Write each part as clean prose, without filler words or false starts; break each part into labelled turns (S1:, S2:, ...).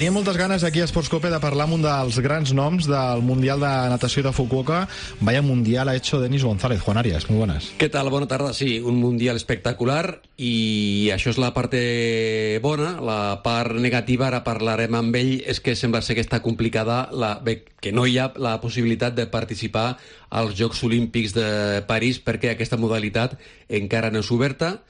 S1: Tenia moltes ganes aquí a Sportscope de parlar amb un dels grans noms del Mundial de Natació de Fukuoka. Vaya mundial ha hecho Denis González. Juan Arias, muy buenas.
S2: ¿Qué tal? Bona tarda. Sí, un mundial espectacular i això és la part bona. La part negativa, ara parlarem amb ell, és que sembla ser que està complicada, que no hi ha la possibilitat de participar als Jocs Olímpics de París perquè aquesta modalitat encara no és oberta.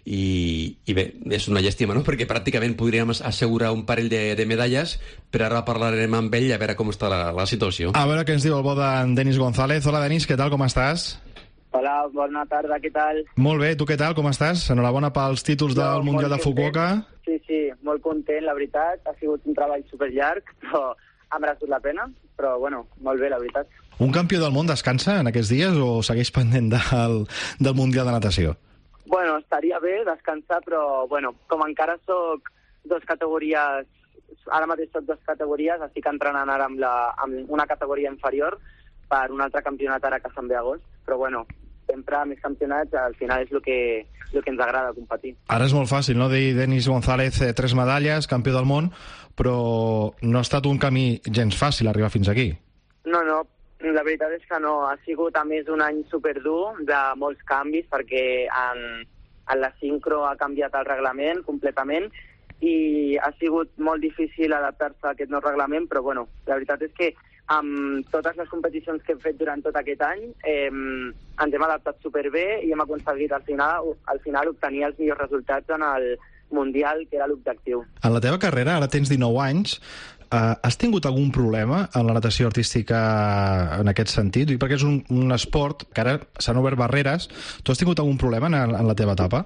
S2: I bé, és una llàstima, no? Perquè pràcticament podríem assegurar un parell de medalles, però ara parlarem amb ell a veure com està la situació.
S1: A veure què ens diu el bo d'en Denis González. Hola, Denis, què tal, com estàs?
S3: Hola, bona tarda, què tal?
S1: Molt bé, tu què tal, com estàs? Enhorabona pels títols del Mundial de Fukuoka.
S3: Sí, molt content, la veritat. Ha sigut un treball superllarg, però ha merescut la pena. Però, bueno, molt bé, la veritat.
S1: Un campió del món descansa en aquests dies o segueix pendent del Mundial de Natació?
S3: Bueno, estaria bé descansar, però, bueno, com encara soc dos categories, ara mateix soc dos categories, estic entrenant ara amb una categoria inferior per un altre campionat ara que se'n ve a agost, però, bueno, sempre més campionats, al final és el que ens agrada competir. Ara
S1: és molt fàcil, no?, dir Denis González, 3 medalles, campió del món, però no ha estat un camí gens fàcil arribar fins aquí.
S3: No, la veritat és que no. Ha sigut, a més, un any superdur de molts canvis, perquè en la sincro ha canviat el reglament completament i ha sigut molt difícil adaptar-se a aquest nou reglament, però, bueno, la veritat és que amb totes les competicions que hem fet durant tot aquest any ens hem adaptat superbé i hem aconseguit al final obtenir els millors resultats en el Mundial, que era l'objectiu.
S1: En la teva carrera, ara tens 19 anys, has tingut algun problema en la natació artística en aquest sentit? Perquè és un esport que ara s'han obert barreres. Tu has tingut algun problema en la teva etapa?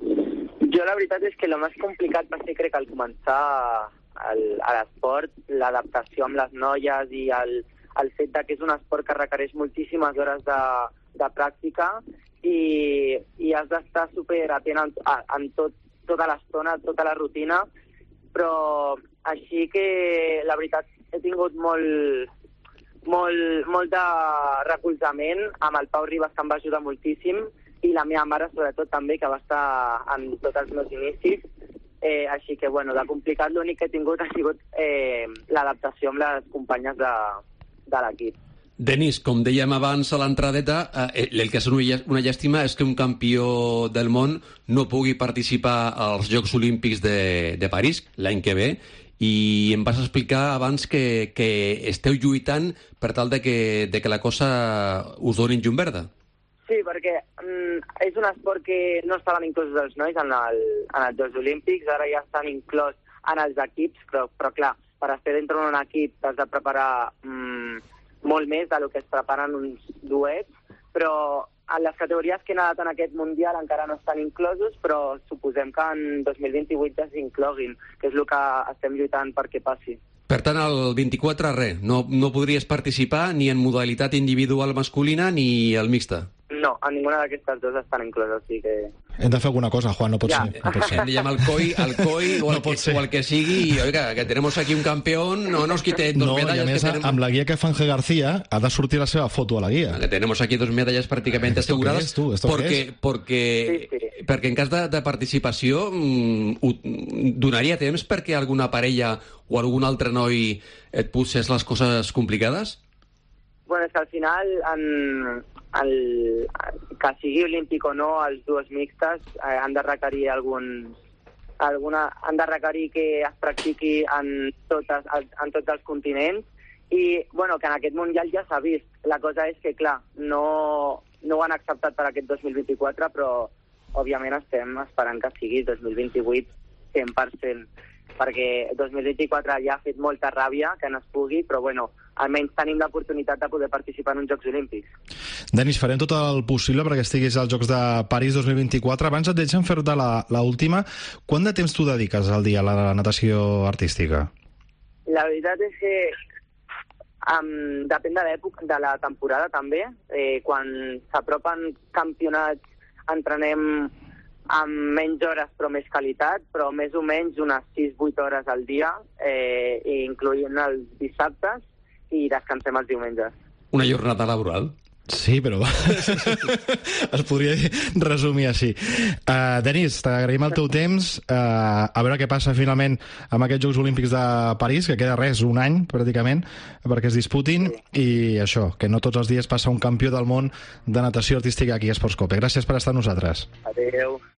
S3: Jo la veritat és que el més complicat va ser, crec, al començar a l'esport, l'adaptació amb les noies i el fet que és un esport que requereix moltíssimes hores de pràctica i has d'estar superatent en tota l'estona, tota la rutina, però així que la veritat he tingut molt de recolzament amb el Pau Ribas, que em va ajudar moltíssim, i la meva mare sobretot també, que va estar en tots els meus inicis, així que, bueno, de complicat l'únic que he tingut ha sigut l'adaptació amb les companyes de l'equip.
S2: Denis, com dèiem abans a l'entradeta, el que és una llàstima és que un campió del món no pugui participar als Jocs Olímpics de París l'any que ve, i em vas explicar abans que esteu lluitant per tal de que la cosa us doni llum verda.
S3: Sí, perquè és un esport que no estaven inclosos els nois en els Jocs Olímpics, ara ja estan inclòs en els equips, però clar, per estar dintre d'un equip t'has de preparar molt més del que es preparen uns duets, però en les categories que he nadat en aquest Mundial encara no estan inclosos, però suposem que en 2028 ja s'incloguin, que és el que estem lluitant perquè passi.
S2: Per tant, el 24, res, no podries participar ni en modalitat individual masculina ni al mixta?
S3: No, en ninguna d'aquestes dues estan incloses, sí que...
S1: Hem de fer alguna cosa, Juan, no pot ser.
S2: No pot ser. Diem al COI o el que sigui, i, oiga, que tenemos aquí un campeón, no nos quiten dos medallas.
S1: I a més, amb la guia que fa Ángel García, ha de sortir la seva foto a la guia.
S2: Que tenemos aquí 2 medalles prácticamente aseguradas, perquè en cas de participació donaria temps perquè alguna parella o algun altre noi et posés les coses complicades?
S3: Bueno, és que al final, que sigui olímpic o no, els dues mixtes han de requerir han de requerir que es practiqui en tots els continents i, bueno, que en aquest Mundial ja s'ha vist. La cosa és que, clar, no ho han acceptat per aquest 2024, però, òbviament, estem esperant que sigui 2028 100%, perquè 2024 ja ha fet molta ràbia que no es pugui, però, bueno, almenys tenim l'oportunitat de poder participar en uns Jocs Olímpics.
S1: Denis, farem tot el possible perquè estiguis als Jocs de París 2024. Abans et deixem fer-te l'última. Quant de temps tu dediques al dia a la natació artística?
S3: La veritat és que depèn de l'època, de la temporada també. Quan s'apropen campionats entrenem amb menys hores però més qualitat, però més o menys unes 6-8 hores al dia, incloent els dissabtes, i descansem els diumenges.
S2: Una jornada laboral?
S1: Sí, però es podria resumir així. Denis, t'agraïm el teu temps. A veure què passa finalment amb aquests Jocs Olímpics de París, que queda res, un any pràcticament, perquè es disputin, i això, que no tots els dies passa un campió del món de natació artística aquí a Esports Cope. Gràcies per estar amb nosaltres.
S3: Adéu.